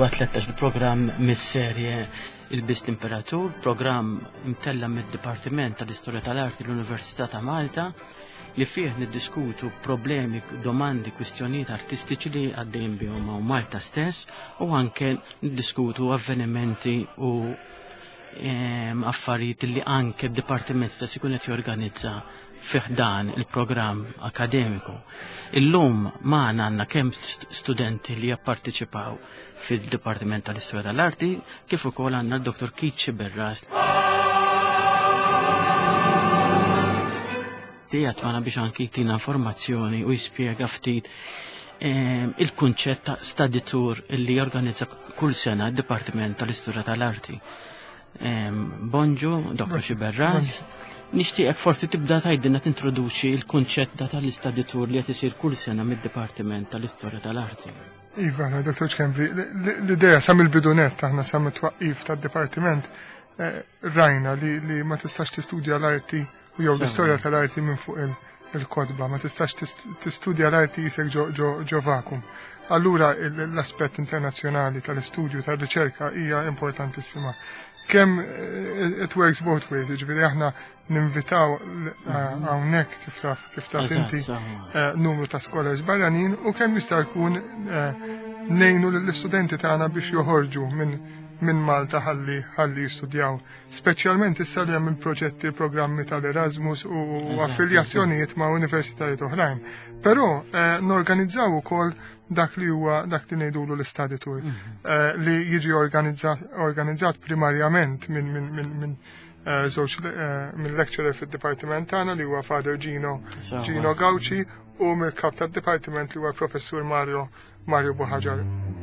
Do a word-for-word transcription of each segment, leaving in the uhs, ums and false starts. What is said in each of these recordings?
numru tlettax il-programm mis-serje Il-Bist Imperatur, programm imtella mid-Dipartiment tal-Istorja tal-Arti l-Università ta' Malta li fih niddiskutu problemi, domandi, kwistjonijiet artistiċi li għaddejjin bihom u Malta stess u anke niddiskutu avvenimenti u affarijiet li anke d-Dipartiment stess ikun qed jorganizza fih dan il-programm akademiku. Illum magħna għandna kemm studenti li japparteċipaw fil-Dipartiment tal-Istorja tal-Arti kif ukoll għandna l-Doktor Kitxi Berras. Tijat għana biex anki jtina informazzjoni u jispiega ftit il-kunċett ta' study tour li jorganizza kull sena d-Dipartiment tal-Istorja tal-Arti. Bonġu, Doktor Xiberras, nixtieqek forsi tibda tgħidilna tintroduċi l-kunċett tal-study tour li qed isir kull sena mid-Dipartiment tal-Istorja tal-Arti. Iva, Doktor Ċembri, l-idea sa mill-bidunet aħna sa mit-twaqqif tad-Dipartiment rajna li ma tistax tistudja l-arti u jew l-istorja tal-arti minn fuq il-kodba, ma tistax tistudja l-arti jisek ġo vakum. Allura l-aspett internazzjonali tal-istudju tal-riċerka hija importantissima. Kemm it works both ways, ġifieri aħna ninvitaw hawnhekk kif taf kif taf inti numru ta' scholars barranin u kemm jista' jkun ngħinu lill-istudenti tagħna biex joħorġu minn minn Malta ħalli ħalli jistudjaw. Speċjalment issa li hemm il-proġetti programmi tal-Erasmus u affiljazzjonijiet ma' universitajiet oħrajn. Però norganizzaw ukoll dak li huwa dak li ngħidulu l-study tour li jiġi organizzat primarjament minn minn minn minn żewġ minn lecturer fid-dipartiment tagħna li huwa Father Gino Gino Gauci u mill-kap tad-dipartiment li huwa Professur Mario Mario Buħaġar.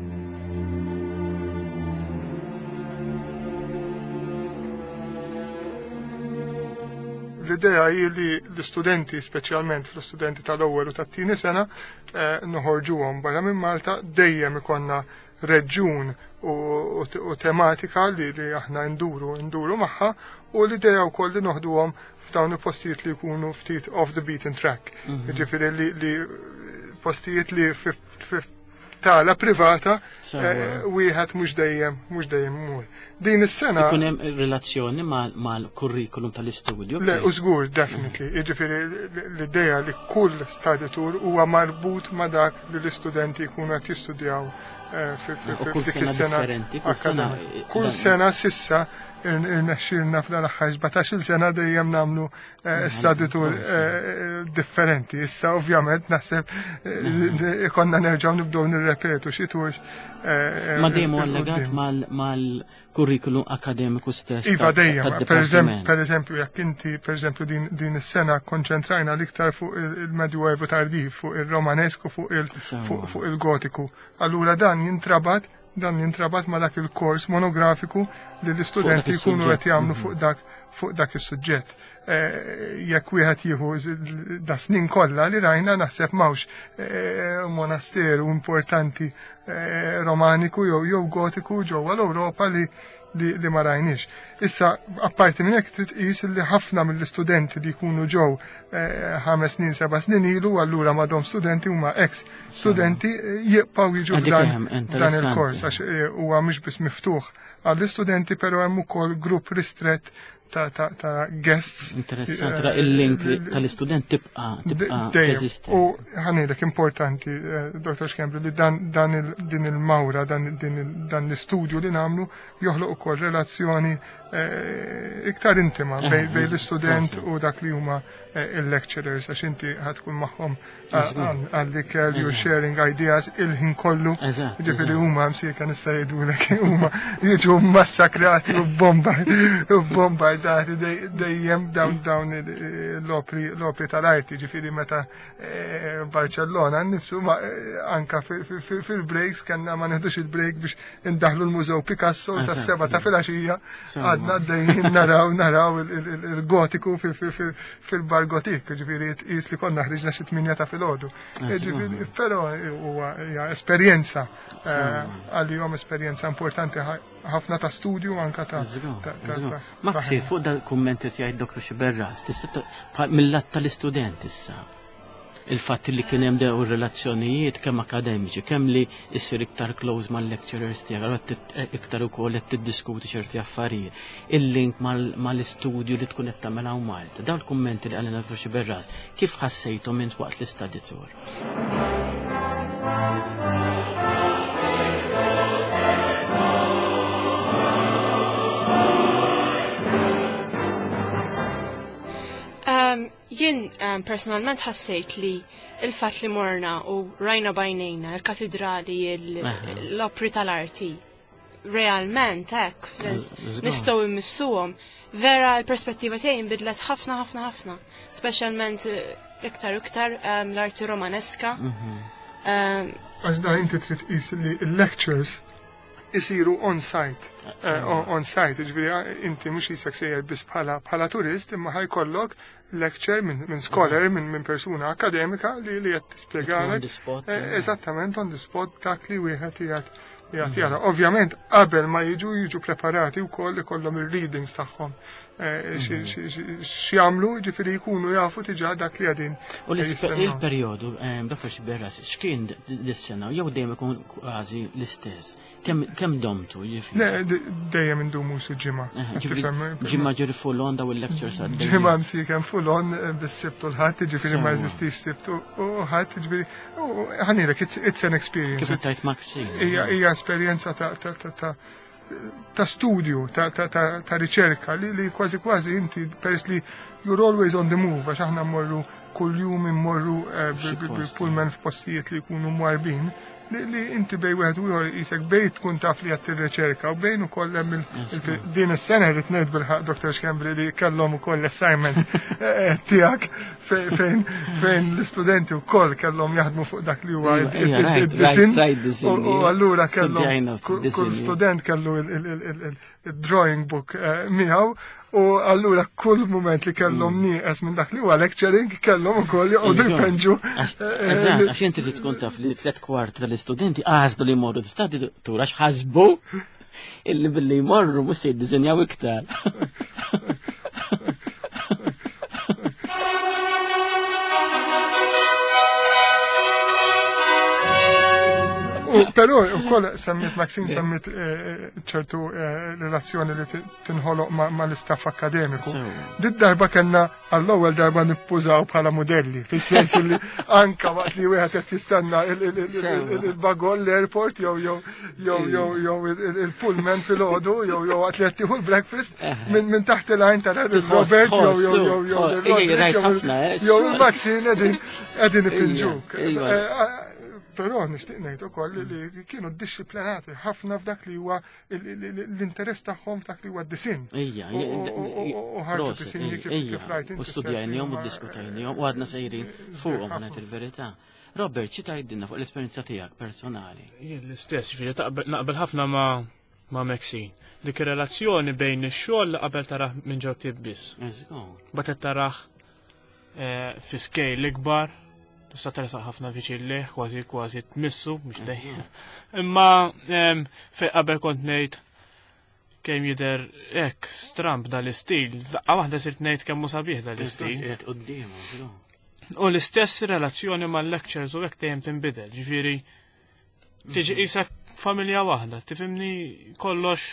L-idea hi li l-istudenti, speċjalment l-istudenti tal-ewwel u tat-tieni sena, noħorġuhom barra minn Malta dejjem ikonna reġjun u tematika li aħna nduru nduru magħha u l-idea wkoll li noħduhom f'dawn il-postijiet li jkunu ftit off the beaten track. Jiġifieri li postijiet li tala privata wieħed mhux dejjem mhux dejjem mur. Din is-sena ikun hemm relazzjoni mal-kurrikulum tal-istudju. Le, u żgur, definitely. Jiġifieri l-idea li kull study tour huwa marbut ma' dak li l-istudenti jkunu qed jistudjaw f'dik is-sena akademika. Kull sena sissa irnexxielna fl-aħħar żbatax-il sena dejjem nagħmlu study tour differenti. Issa ovvjament naħseb ikonna nerġgħu nibdew nirrepetu xi tours. Ma dejjem allegat mal-kurrikulum akademiku stess. Iva dejjem, per eżempju, jekk inti per eżempju din is-sena konċentrajna l-iktar fuq il-Medjuevu tardiv, fuq il-Romanesku, fuq il-Gotiku. Allura dan jintrabat dan jintrabat ma dak il-kors monografiku li l-istudenti jkunu qed jagħmlu fuq dak fuq dak is-suġġett. Jekk wieħed jieħu da snin kollha li rajna naħseb m'hawnx monasteru importanti romaniku jew jew gotiku ġewwa l-Ewropa li li ma rajniex. Issa, apparti minn hekk trid tqis li ħafna mill-istudenti li jkunu ġew ħames snin, seba' snin ilu, allura m'għadhom studenti huma ex studenti jibqgħu jiġu f'dan il-kors għax huwa mhux biss miftuħ għall-istudenti, però hemm ukoll grupp ristrett ta' guests. Interessanti, ra il-link tal-istudent tibqa' teżisti. U ħanilek importanti, Doktor Xkembri, li din il-mawra, dan l-istudju li nagħmlu joħloq ukoll relazzjoni iktar intima bejn l-istudent u dak li huma il-lecturers, għax inti ħadkun magħhom għal-ikel, you're sharing ideas il-ħin kollu. Ġifieri huma msejka nista' jgħidulek huma jiġu massakrati u bombardati dejjem dawn dawn l-opri tal-arti, ġifieri meta Barcellona nnifsu anka fil-breaks kellna ma neħdux il-break biex indaħlu l-Mużew Picasso sa seba ta' filgħaxija għadna għaddejjin naraw naraw il-gotiku fil-bar gotik, ġifieri tqis li konna ħriġna xi tminja ta' filgħodu. Però huwa esperjenza għalihom esperjenza importanti ħafna ta' studju anka ta' Maksi, fuq dal-kummenti tiegħi Doktor Xiberras, tista' mill-lat tal-istudent issa. il-fatt li kien hemm dew ir-relazzjonijiet kemm akademiċi, kemm li issir iktar close mal-lecturers tiegħek, iktar ukoll qed tiddiskuti ċerti affarijiet. Il-link mal-istudju li tkun qed tagħmel hawn Malta. Dawn il-kummenti li qalilna Dottor Berras, kif ħassejthom int waqt l-istudju tour? Jien personalment ħassejt li il-fatt li morna u rajna bajnejna il-katedrali, l-opri tal-arti, realment hekk, nistgħu immissuhom, vera l-perspettiva tiegħi nbidlet ħafna ħafna ħafna, speċjalment iktar iktar l-arti romaneska. Għax da inti trid tqis li l-lectures isiru on-site, on-site, ġifieri inti mhux jisek sejjer biss bħala turist, imma ħajkollok lecture minn scholar, minn persuna akademika li li qed tispjegalek eżattament on the spot dak li wieħed qiegħed qiegħed jara. Ovvjament qabel ma jiġu jiġu preparati wkoll ikollhom ir-readings tagħhom x'jagħmlu, ġifieri jkunu jafu diġà dak li qegħdin. U il-perjodu, Dottor Berras, x'kien dis-sena jew dejjem ikun kważi l-istess? Kemm domtu jiġifieri? Le, dejjem indumu su ġimgħa. Ġimgħa ġieri full on daw il-lectures għaddej. Ġimgħa msiekem full on bis-sibtu l-ħadd, ġifieri ma jeżistix sibtu u ħadd, ġifieri ħanilek it's an experience. Kif tajt Maxine? Hija esperjenza ta' studju, ta' riċerka li kważi kważi inti peress li you're always on the move, għax aħna mmorru kuljum immorru bil-pullman f'postijiet li jkunu mwarbin, li inti bej wieħed u ieħor isek bej tkun taf li qed tirriċerka u bejn ukoll hemm din is-sena rrid ngħid bil-ħaq Doktor Xkembri li kellhom ukoll assignment tiegħek fejn fejn l-istudenti wkoll kellhom jaħdmu fuq dak li huwa id-disin u allura kellhom kull student kellu il-drawing book miegħu u allura kull moment li kellhom nieqes minn dak li huwa lecturing kellhom ukoll joqogħdu jpenġu. Eżatt, għax inti trid tkun taf li tliet kwart tal-istudenti għażlu li jmorru tistadi tura x'ħasbu illi billi jmorru mhux se jiddiżenjaw iktar. Però ukoll semmit Maxine semmit ċertu relazzjoni li tinħoloq mal-istaff akademiku. Dit darba kellna għall-ewwel darba nippużaw bħala modelli, fis-sens li anka waqt li wieħed qed jistenna il-bagol l-airport jew jew jew jew jew il-pullman fil-għodu jew jew waqt li qed tieħu l-breakfast minn taħt il-għajn tara Robert jew jew jew jew jew Maxine qegħdin qegħdin ipinġuk. Però nixtieq ngħid ukoll li kienu ddixxiplinati ħafna f'dak li huwa l-interess tagħhom f'dak li huwa d-disin. Ejja, u ħarġu disinji kif rajt inti. U studjajnihom u ddiskutejnihom u għadna sejrin fuqhom ngħid il-verità. Robert, xi tgħidilna fuq l-esperjenza tiegħek personali? Jien l-istess, jiġifieri naqbel ħafna ma' Maxine. Dik ir-relazzjoni bejn ix-xogħol li qabel taraħ minn ġew ktieb biss. Bagħad qed taraħ fi scale ikbar. Tista' tersaq ħafna viċin leħ, kważi kważi tmissu, mhux dejjem. Imma fejn qabel kont ngħid kemm jidher hekk stramp dal-istil, daqqa waħda sirt ngħid kemm hu sabiħ dal-istil. U l-istess relazzjoni mal-lectures u hekk dejjem tinbidel, ġifieri tiġi qisek familja waħda, tifhimni kollox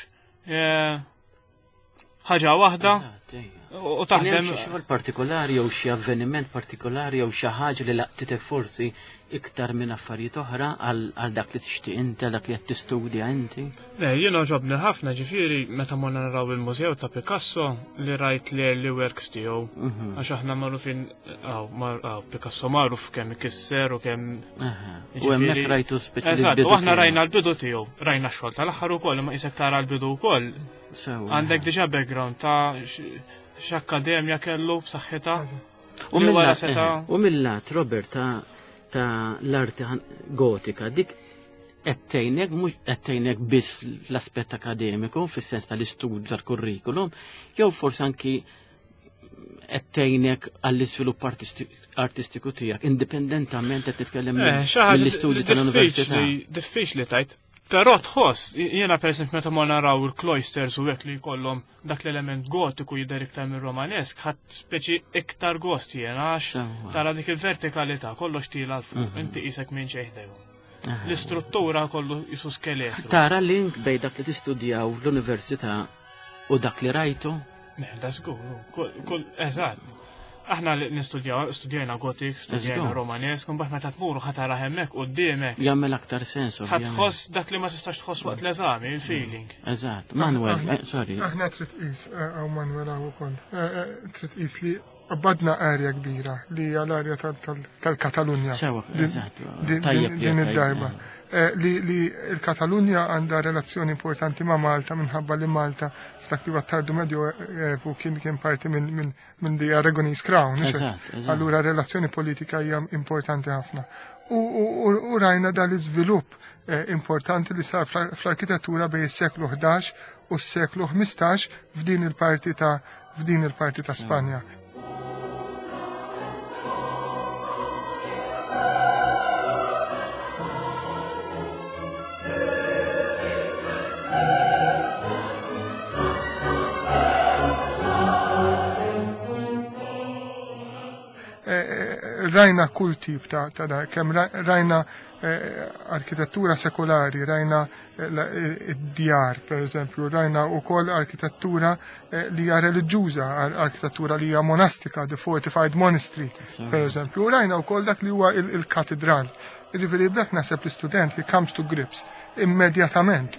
ħaġa waħda. U taħdem xi xogħol partikolari jew xi avveniment partikolari jew xi ħaġa li laqtitek forsi iktar minn affarijiet oħra għal dak li tixtieq inti, dak li qed tistudja inti? Le, jien ġobni ħafna ġifieri meta morna naraw il-mużew ta' Picasso li rajt li li works tiegħu. Għax aħna magħrufin Picasso magħruf kemm ikisser u kemm. U hemmhekk rajtu speċjali. Eżatt, u aħna rajna l-bidu tiegħu, rajna x-xogħol tal-aħħar ukoll imma isek tara l-bidu wkoll. Għandek diġà background ta' x'akkademja kellu b'saħħitha. U mill-lat, Robert, ta' l-arti gotika, dik ettejnek, mux ettejnek biss fl-aspett akademiku, fis-sens tal-istudju tal-kurrikulum, jew forsi anki ettejnek għall-iżvilupp artistiku tiegħek, indipendentament qed titkellem mill-istudju tal-università. Diffiċli tajt, Però tħoss, jiena per esempio meta ma naraw il-cloisters u hekk li jkollhom dak l-element gotiku jidher iktar minn romanesk, ħadd speċi iktar gost jiena għax tara dik il-vertikalità kollox tila l fuq, inti qisek minn xejn l-istruttura kollu jisu skeletru. Tara link bej dak li tistudjaw l-università u dak li rajtu? Meħda żgur, eżatt. Aħna nistudjaw, studjajna gotik, studjajna romanesk, un baħna ta' tmuru ħatara hemmek u d-diemek. Jammel aktar sensu. ħatħoss dak li ma tistax tħoss waqt l-eżami, il-feeling. Eżatt, Manuel, sorry. Aħna trid qis, għaw Manuel għaw ukoll, trid qis li badna area kbira li hija l-arja tal-Katalunja. Din id-darba. Li l-Katalunja għandha relazzjoni importanti ma' Malta minħabba li Malta f'dak li tardu medju evu kien kien parti minn di Aragonese Crown. Allura relazzjoni politika hija importanti ħafna. U rajna dal-iżvilupp importanti li sar fl-arkitettura bej is-seklu ħdax u s-seklu ħmistax f'din il-parti ta' f'din il-parti ta' Spanja. Rajna kull tip ta' da, kem rajna arkitettura sekolari, rajna id-djar, per eżempju, rajna u koll arkitettura li hija reliġjuża, arkitettura li hija monastika, the fortified monastery, per eżempju, rajna u koll dak li huwa il-katedral. Riveri b'dak naseb l-student li comes to grips immedjatament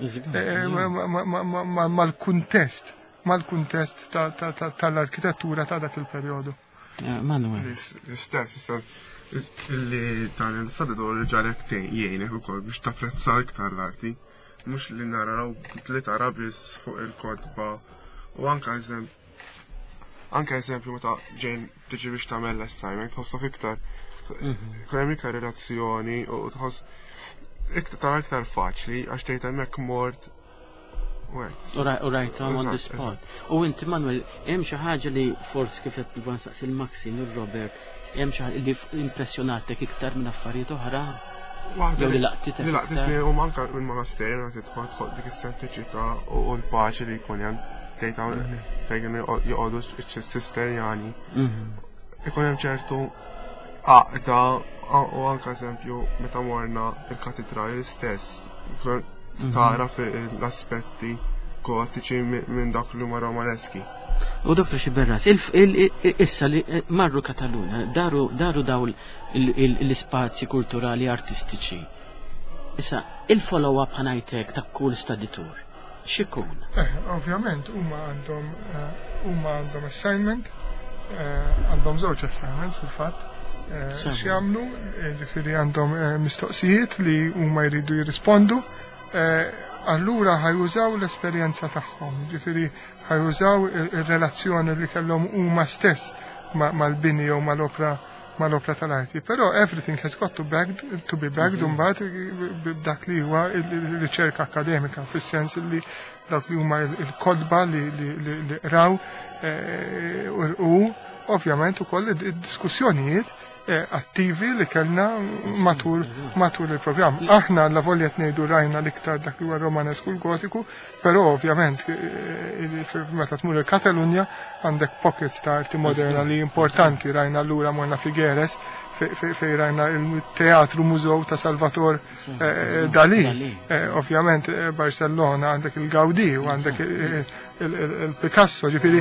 mal-kuntest, mal-kuntest tal-arkitettura ta' dak il-perjodu. Manuel. L-istess, li tani l-sadidu li ġarek jgħinek u kol biex tapprezza iktar l-arti, mux li naraw li tara bis fuq il-kodba u anka anka eżempju meta ġejn tiġi biex tagħmel l-assignment, tħossok iktar kemm iktar relazzjoni u tħoss tara iktar faċli għax tgħid hemmhekk mort. U rajtom on the spot. U inti Manuel, hemm xi ħaġa li forsi kif qed nivan saqsi il-Maxim u Robert, hemm xi ħaġa li impressjonatek iktar minn affarijiet oħra? Jew li laqtitek. Li laqtitni u manka mill-monasteri ma tidħol tħodd dik is-sempliċità u l-paċi li jkun hemm tgħid fejn joqogħdu s-sisterjani. Ikun hemm ċertu għaqda u anke eżempju meta morna il-katedrali l-istess. Tara l-aspetti gotiċi minn dak li huma romaneski. U doktor Xiberras, issa li marru Katalunja, daru daw l-ispazji kulturali artistiċi. Issa, il-follow-up ħanajtek ta' kull study tour, xikun? Eh, ovvjament, huma għandhom huma għandhom assignment, għandhom żewġ assignments fil-fatt. X'jagħmlu, ġifieri għandhom mistoqsijiet li huma jridu jirrispondu. Allura ħajużaw l-esperjenza tagħhom, ġifieri ħajużaw ir-relazzjoni li kellhom huma stess mal-bini jew mal-opra mal-opra tal-arti. Però everything has got to, back, to be backed mbagħad b'dak li huwa r-riċerka akademika, fis-sens li dak li huma l-kodba li raw u ovvjament ukoll id-diskussjonijiet attivi li kellna matul matul il-programm. Aħna la voljet ngħidu rajna l-iktar dak li huwa romanesku l-gotiku, però ovvjament meta tmur il-Katalunja għandek pockets ta' arti moderna li importanti. Rajna allura morna Figueres fejn rajna il-teatru mużew ta' Salvator Dalí. Ovvjament Barcellona għandek il-Gaudí u għandek il-Picasso, ġifieri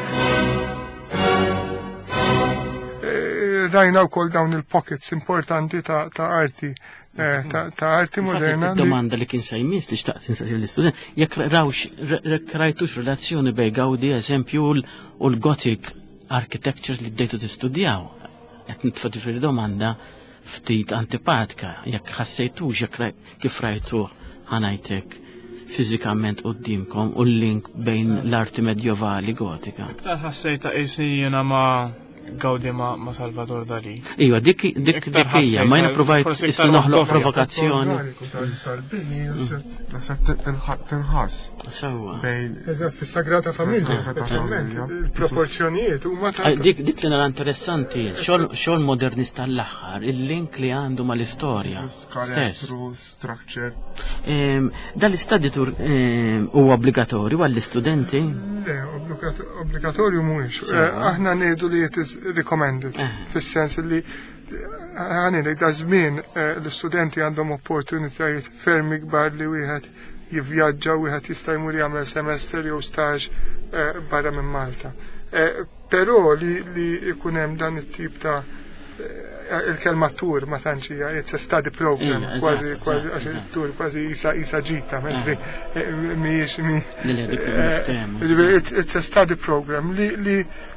rajna wkoll dawn il-pockets importanti ta' arti ta' arti moderna. Domanda li kien sajmis li xtaqt insaqsi l-istudent, jekk rawx rajtux relazzjoni bej Gaudi eżempju u l-Gothic architectures li bdejtu tistudjaw. Qed nitfgħu fil domanda ftit antipatika, jekk ħassejtux jekk kif rajtu ħanajtek fiżikament qudiemkom u l-link bejn l-arti medjevali gotika. Iktar ħassejta qisijena ma' Gaudi ma, ma Salvador Dali. Iwa, dik dik dik hija, ma jena provajt isna noħloq provokazzjoni. Tal-bini, nasab tinħas. Sawa. Eżatt, fis-Sagrada Familja, il-proporzjonijiet huma ta' dik dik li nara interessanti, xogħol modernista l-aħħar, il-link li għandu mal-istorja. Stess. Structure. Dal-istudju tur huwa obbligatorju għall-istudenti? Le, obbligatorju mhuwiex. Aħna ngħidu li it is recommended, fis-sens li għani li da żmien l-istudenti għandhom opportunitajiet fermi kbar li wieħed jivvjaġġa, wieħed jista' jmur jagħmel semester jew staġ barra minn Malta. Però li li jkun hemm dan it-tip ta' il-kelma tur ma tantx hija it's a study program, kważi kważi għax tur kważi isa isa ġita, mentri mhijiex mi it's a study program li li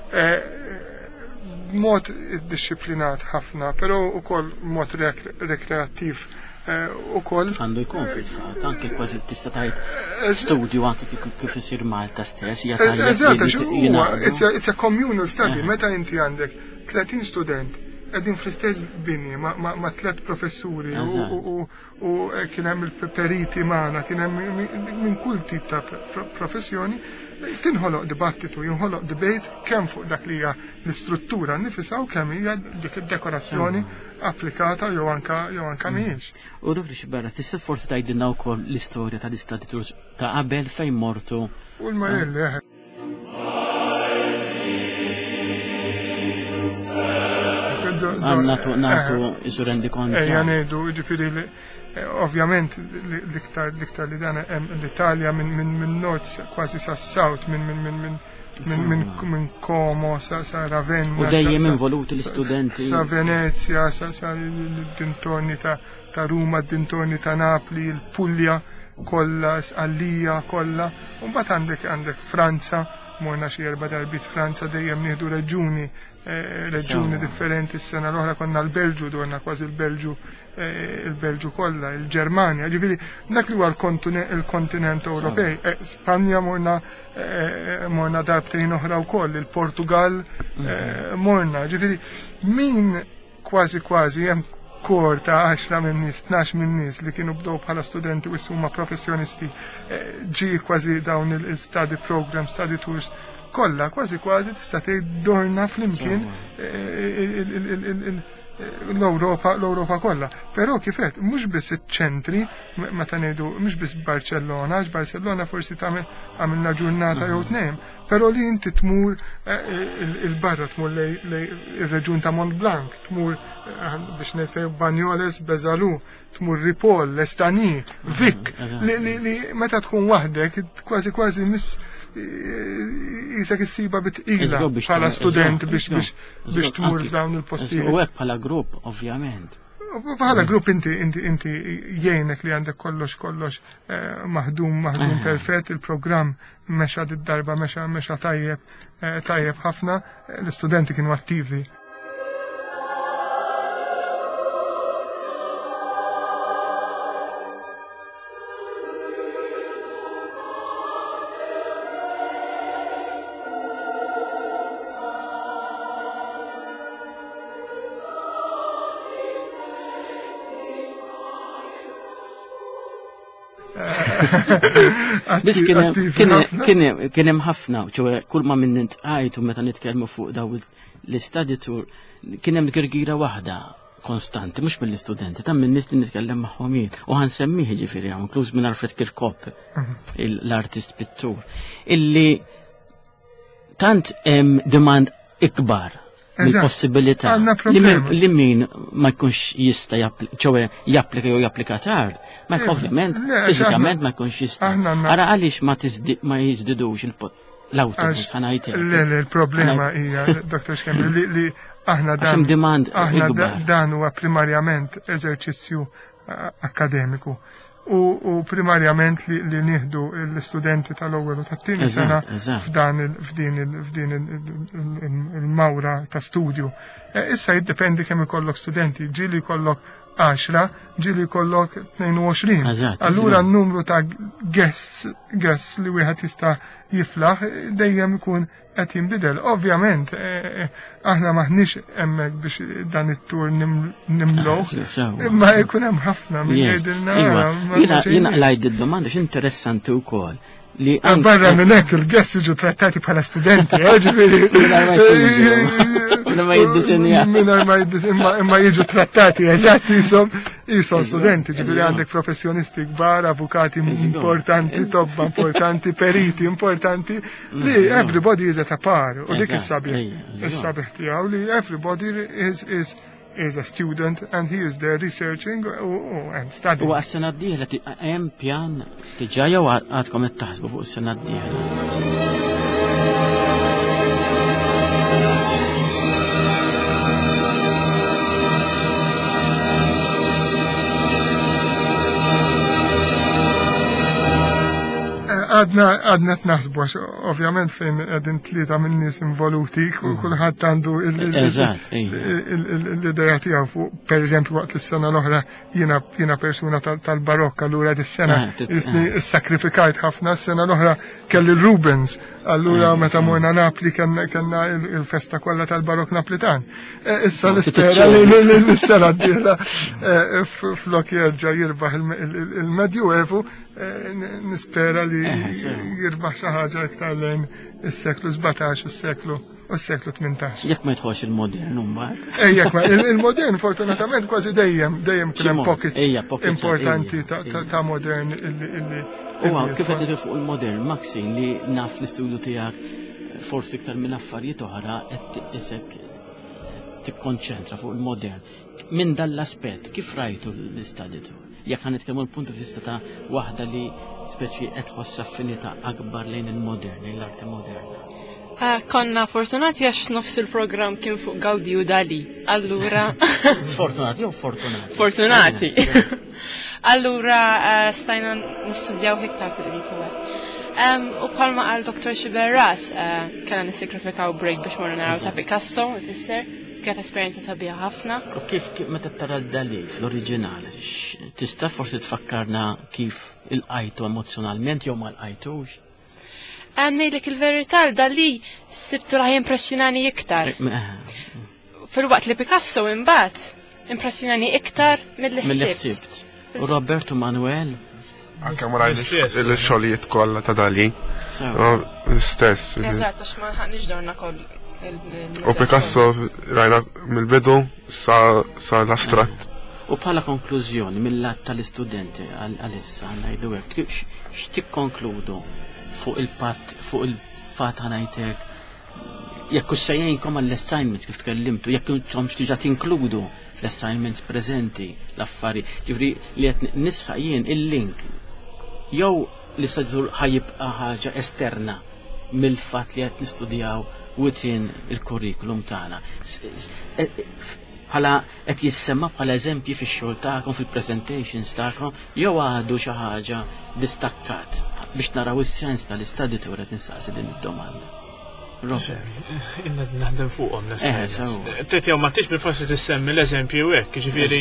mod disciplinat ħafna, però ukoll mod rekreattiv ukoll. Għandu jkun fil-fatt, anke kważi tista' tgħid studju anke kif isir Malta stess, hija tajjeb. It's a communal study, meta inti għandek tletin student qegħdin fl-istess bini ma' tliet professuri u kien hemm il-periti magħna, kien hemm minn kull tip ta' professjoni, tinħoloq dibattitu, jinħoloq debate kemm fuq dak li hija l-istruttura nifisha u kemm hija dik id-dekorazzjoni applikata jew anka jew anka mhijiex. U dak li xbarra, tista' forsi tgħidilna wkoll l-istorja tal-istaditur ta' qabel fejn mortu. U l-Marelli għanna natu isu rendi kontra. Ejja ngħidu, ġifieri li ovvjament l-iktar li dan l-Italja minn nord kważi sa south minn Como sa Ravenna. U dejjem involuti l-istudenti. Sa Venezia, sa d-dintorni ta' Ruma, d-dintorni ta' Napli, il-Puglia kollha, Għallija kollha. U mbagħad għandek għandek Franza, morna xi erba' darbit Franza dejjem nieħdu reġuni reġuni differenti. S-sena l-oħra konna l-Belġu, dorna kważi l-Belġu il-Belġu kollha, il-Ġermanja, ġifieri dak li huwa l-kontinent Ewropej. Spanja morna morna darbtejn oħra wkoll, il-Portugal morna, ġifieri min kważi kważi hemm kor ta' għaxra minn nies, tnax minn nies li kienu bdew bħala studenti u huma professjonisti ġi kważi dawn il-study program, study tours kollha kważi kważi tista' tgħid dorna flimkien l-Ewropa l-Ewropa kollha. Però kifet mhux biss iċ-ċentri meta ngħidu mhux biss Barcellona, għax Barcellona forsi tagħmel għamilna ġurnata jew tnejn, però li inti tmur il-barra tmur lej ir-reġjun ta' Mont Blanc, tmur biex ngħid Banyoles, Besalú, tmur Ripoll, Estany, Vic, li meta tkun waħdek kważi kważi miss jisek issiba bitqila bħala student biex tmur f'dawn il-postijiet. U hekk bħala grupp, ovvjament. Bħala grupp inti inti inti jgħinek li għandek kollox kollox maħdum maħdum perfett, il-programm mexa d-darba mexa mexa tajjeb tajjeb ħafna, l-istudenti kienu attivi. Bis kien hemm ħafna, ċewe kull ma minn intqajtu meta nitkellmu fuq daw l-study tour kien hemm kirgira waħda konstanti, mhux mill-istudenti, ta' minn nies li nitkellem magħhom jien. U ħansemmih ġifieri hawn inkluż minn Alfred Kirkhope, l-artist pittur, illi tant hemm demand ikbar il-possibilità li min ma jkunx jista' japplika jew japplika tard, ma ovvjament fiżikament ma jkunx jista'. Ara għaliex ma jiżdidux l-awtobus ħanajt. Le, il-problema hija, Doktor Xkemmi, li aħna dan huwa primarjament eżerċizzju akkademiku. U primarjament li nieħdu l-istudenti tal-ewwel u tat-tieni sena f'din il-mawra ta' studju. Issa jiddependi kemm ikollok studenti, ġieli jkollok għaxra ġili kollok tnejn u għoxrin. Allura n-numru ta' guess guess li wieħed jista' jiflaħ dejjem ikun qed jinbidel. Ovvjament aħna maħniex hemmhekk biex dan it-tur nimlowh, imma jkun hemm ħafna min jgħidilna. Jiena ngħid id-domanda x'interessanti wkoll. Barra minn hekk il-guess jiġu trattati bħala studenti, ġifieri. Ma jiddisinja. Imma jiġu trattati eżatt jisom jisom studenti, ġifieri għandek professjonisti kbar, avukati importanti, tobba importanti, periti importanti, li everybody is at a par. U dik is-sabiħ. Is-sabiħ tiegħu li everybody is is is a student and he is there researching and studying. U għas-sena d-dieħla hemm pjan diġà jew għadkom qed taħsbu fuq is-sena d-dieħla? Għadna għadna t-naħsbu, ovvjament fejn għadin tlieta minn nies involuti, kulħadd għandu l-ideja tiegħu fuq, per eżempju waqt is-sena l-oħra jiena persuna tal-barokk, allura dis-sena s-sakrifikajt ħafna, s-sena l-oħra kelli l-Rubens, allura meta morna Napli kellna il-festa kollha tal-barokk Naplitan. Issa nispera li l-sena d-dieħla flok jerġa' jirbaħ il-Medjuevu, nispera li jirbaħ xi ħaġa iktar lejn is-seklu sebgħtax u s-seklu u s-seklu tmintax. Jekk ma jidħolx il-modern mbagħad. Ejjek ma il-modern fortunatament kważi dejjem dejjem kien hemm pockets importanti ta' modern illi. Uwa, kif qed fuq il-modern, Maxine, li naf l-istudju tiegħek forsi iktar minn affarijiet oħra qed isek tikkonċentra fuq il-modern. Minn dan l-aspett, kif rajtu l-istaditu? Jekk ħan nitkellmu l-punt di vista ta' waħda li speċi qed tħoss affinità akbar lejn il-modern, lejn l-arti moderna. Konna fortunati għax nofs il-programm kien fuq Gaudi u Dali. Allura. Sfortunati jew fortunati? Fortunati. Allura stajna nistudjaw iktar fil-qrib. U bħalma qal doktor Xiberras kellna nissakrifikaw break biex morna naraw ta' Picasso, ifisser. Kienet esperjenza sabiħa ħafna. U kif meta tara l-Dali fl-oriġinali, tista' forsi tfakkarna kif il-qajtu emozjonalment jew ma l-qajtux? Ngħidlek il-verità l-Dali sibtu raħ impressjonani iktar. Fil-waqt li Picasso imbagħad impressjonani iktar mill-ħsibt. U Roberto Manuel? Anke ma rajniex il-xogħlijiet kollha ta' Dali. Stess. Eżatt, għax ma ħaqniex dawna koll. U Picasso rajna mill-bidu sa l-astratt. U bħala konklużjoni mill-lat tal-istudenti għal-issa ngħidu hekk, x'tikkonkludu fuq il-patt fuq il-fatt ħanajtek jekk sejjejnkom għall-assignments kif tkellimtu, jekk intomx diġà tinkludu l-assignments preżenti l-affarijiet, ġifri li qed nisħaq jien il-link jew l-istudju ħajibqa' ħaġa esterna mill-fatt li qed nistudjaw within il-kurrikulum tagħna. Bħala qed jissemma bħala eżempji fix-xogħol tagħkom fil-presentations tagħkom jew għadu xi ħaġa distakkat biex naraw is-sens tal-istadi tour qed nistaqsi din id-domanda. Inna naħdem fuqhom l-assignments. Trid jew ma tix bil-forsi tissemmi l-eżempju hekk, jiġifieri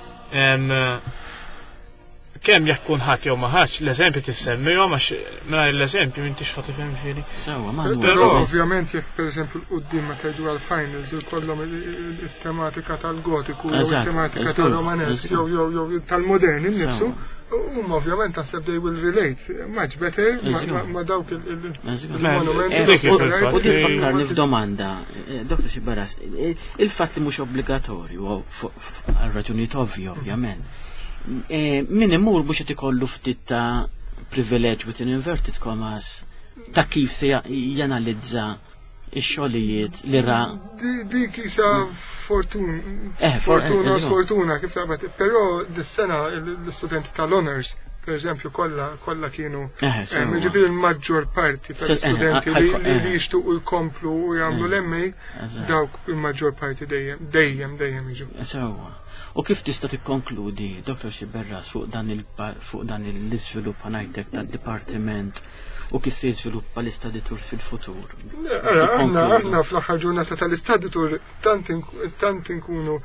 kemm jekk kun ħadd jew ma ħadx l-eżempju tissemmi jew għax mingħajr l-eżempju m'intix ħadd tifhem xieri. Però ovvjament jekk pereżempju l-qudiem meta jdu għall-finals ikollhom it-tematika tal-gotiku jew it-tematika tal-romanesk jew jew tal-modern innifsu, huma ovvjament naħseb they will relate much better ma' dawk il-monumenti. U din fakkarni f'domanda, Doktor Xiberras, il-fatt li mhux obbligatorju għal raġunijiet ovvji ovvjament. Min imur mhux qed ikollu ftit ta' privileġġ within inverted commas ta' kif se janalizza x-xogħlijiet li ra. Dik isa fortuna, fortuna sfortuna kif taqbad, però dis-sena l-istudenti tal-honors pereżempju kollha kollha kienu jiġifieri l-maġġor parti tal-istudenti li jixtuqu jkomplu u jagħmlu l-M A dawk il-maġġor parti dejjem dejjem dejjem jiġu. U kif tista' tikkonkludi, Doktor Xiberras, fuq dan l-iżvilupp ngħidlek tad-dipartiment u kif se jiżviluppa l-istadi tour fil-futur? Aħna aħna fl-aħħar ġurnata tal-istadi tour tant inkunu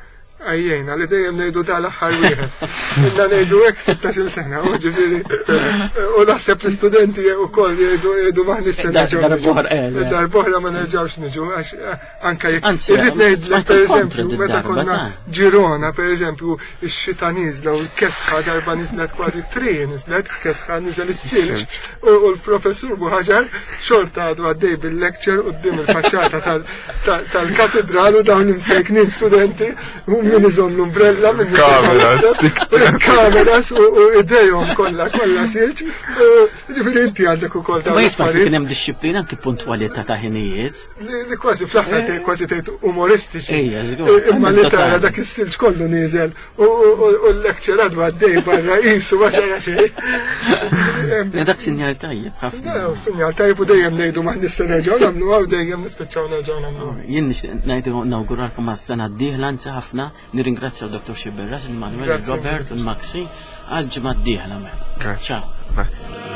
Għajjena li dejjem ngħidu tal-aħħar wieħed. Inna ngħidu hekk sittax-il sena, u ġifieri u naħseb l-istudenti wkoll jgħidu jgħidu maħni s-sena ġew. Darb'oħra ma nerġgħux niġu għax anke jekk irrid ngħidlek pereżempju meta konna Ġirona pereżempju x-xita niżla u l-kesħa darba niżlet kważi tri niżlet kesħa niżel is-silġ u l-professur Buħaġar xorta għadu għaddej bil-lecture quddiem il-faċċata tal-katedral u dawn imsejknin studenti min iżom l-umbrella minn kameras u idejhom kollha kollha silġ. Ġifieri inti għandek ukoll dawn. Ma jisma' kien hemm disċiplina anke puntwalità ta' ħinijiet. Li kważi fl-aħħar kważi tgħid umoristiċi. Imma li tara dak is-silġ kollu nieżel u l-lecture għadu għaddej barra qisu ma ġara xejn. Dak sinjal tajjeb ħafna. Sinjal tajjeb u dejjem ngħidu ma nista' nerġgħu nagħmlu għaw dejjem nispiċċaw nerġgħu nagħmlu. Jien ngħidu nawguralkom għas-sena d-dieħla anzi ħafna. Nirringrazzja l-Doktor Xiberras, il-Manuel, il-Robert u l-Maxi għal ġimgħa d-dieħla. Ciao.